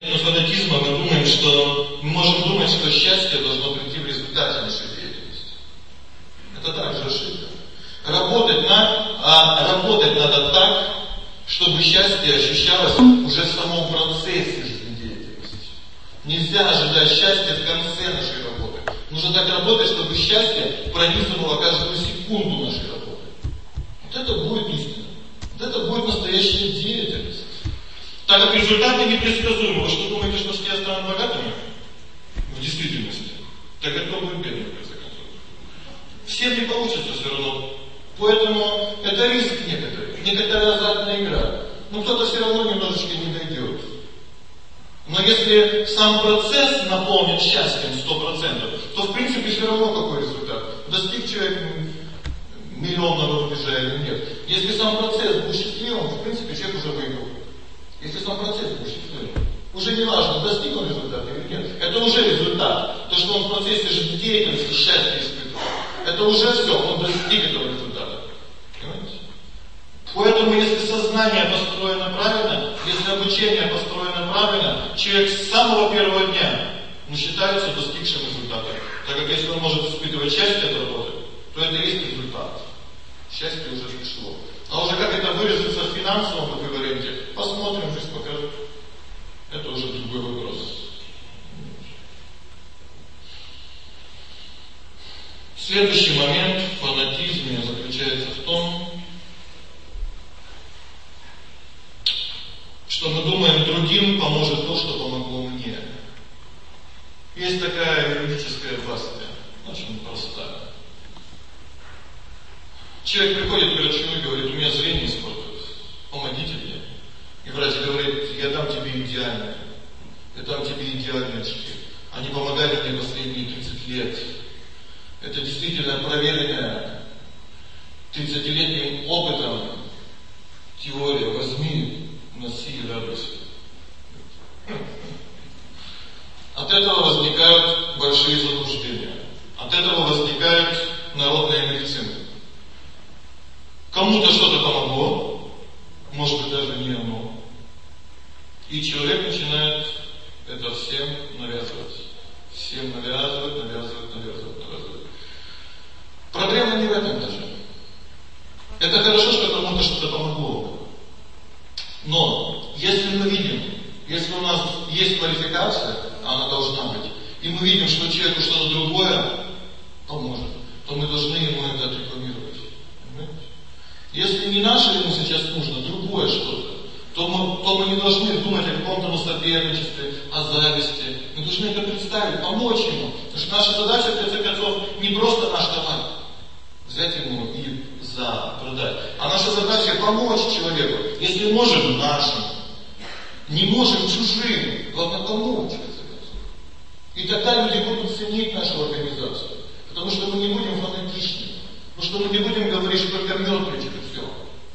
Но фанатизма мы думаем, что мы можем думать, что счастье должно прийти в результате нашей деятельности. Это также ошибка. Работать надо так, чтобы счастье ощущалось уже в самом процессе жизнедеятельности. Нельзя ожидать счастья в конце нашей работы. Нужно так работать, чтобы счастье пронизывало каждую секунду нашей работы. Вот это будет истина. Вот это будет настоящая деятельность. Так как результаты непредсказуемы. Вы что думаете, что все станут богатыми? В действительности. Так это будет бедным, в конце концов. Всем не получится все равно. Поэтому это риск некоторый. Некоторая азартная игра. Но кто-то все равно немножечко не дойдет. Но если сам процесс наполнен счастьем 100%, то в принципе все равно какой результат. Достиг человек миллионного рубежа или нет. Если сам процесс был счастливым, в принципе человек уже выиграл. Если сам процесс был счастливым. Уже не важно, достиг он результата или нет. Это уже результат. То, что он в процессе жизнедеятельности счастье испытывал. Это уже все, он достиг этого результата. Понимаете? Поэтому, если сознание построено правильно, если обучение построено правильно, человек с самого первого дня считается достигшим результата. Так как если он может испытывать счастье от работы, то это и есть результат. Счастье уже пришло. А уже как это выразится в финансовом эквиваленте, посмотрим, жизнь покажет. Это уже другой вопрос. Следующий момент в фанатизме заключается в том, что мы думаем, другим поможет то, что помогло мне. Есть такая юридическая басня, очень простая. Человек приходит к врачу и говорит, у меня зрение испортилось, помогите мне. И врач говорит, я дам тебе идеальное, я дам тебе идеальные очки. Они помогали мне последние 30 лет. Это действительно проверенная 30-летним опытом теория. Возьми, носи и радуйся. От этого возникают большие заблуждения. От этого возникает народная медицина. Кому-то что-то помогло, может быть даже не оно. И человек начинает это всем навязывать. Всем навязывать. Проблема не в этом даже. Это хорошо, что кому-то что-то помогло. Но если мы видим, если у нас есть квалификация, а она должна быть, и мы видим, что человеку что-то другое поможет, то мы должны ему это отрекламировать. Понимаете? Если не наше ему сейчас нужно, другое что-то, то мы не должны думать о каком-то соперничестве, о зависти. Мы должны это представить, помочь ему. Потому что наша задача, в конце концов, не просто наш товар взять ему и продать. А наша задача помочь человеку. Если можем нашим, не можем чужим, главное помочь, в конце концов. И тогда люди будут ценить нашу организацию. Потому что мы не будем фанатичны. Потому что мы не будем говорить, что только мед лечит и все.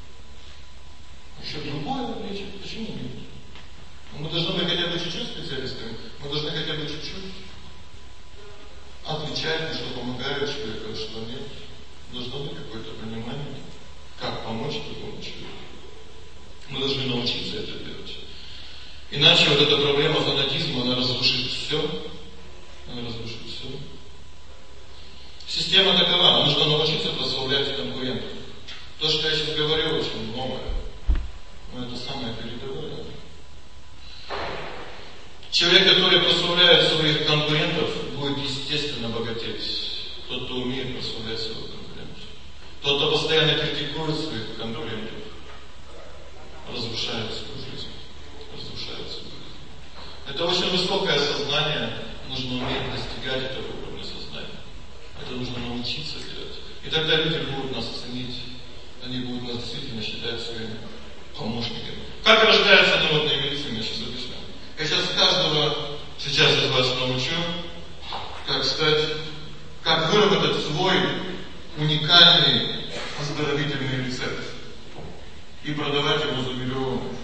Еще другое лечит. Почему нет? Мы должны быть хотя бы чуть-чуть специалистами. Мы должны хотя бы чуть-чуть отвечать, что помогает человеку, а что нет. Должно быть какое-то понимание, как помочь другому человеку. Мы должны научиться это делать. Иначе вот эта проблема фанатизма, она разрушит все. Система такова, нужно научиться прославлять конкурентов. То, что я сейчас говорю, очень новое. Но это самое передовое. Человек, который прославляет своих конкурентов, будет естественно богатеть. Тот, кто умеет прославлять своих конкурентов. Тот, кто постоянно критикует своих конкурентов, разрушает свою жизнь. Это очень высокое сознание, нужно уметь достигать этого уровня сознания. Это нужно научиться делать. И тогда люди будут нас ценить, они будут нас действительно считать своими помощниками. Как рождается народная медицина, я сейчас объясню. Я сейчас из вас научу, как выработать свой уникальный оздоровительный рецепт и продавать его за миллионы.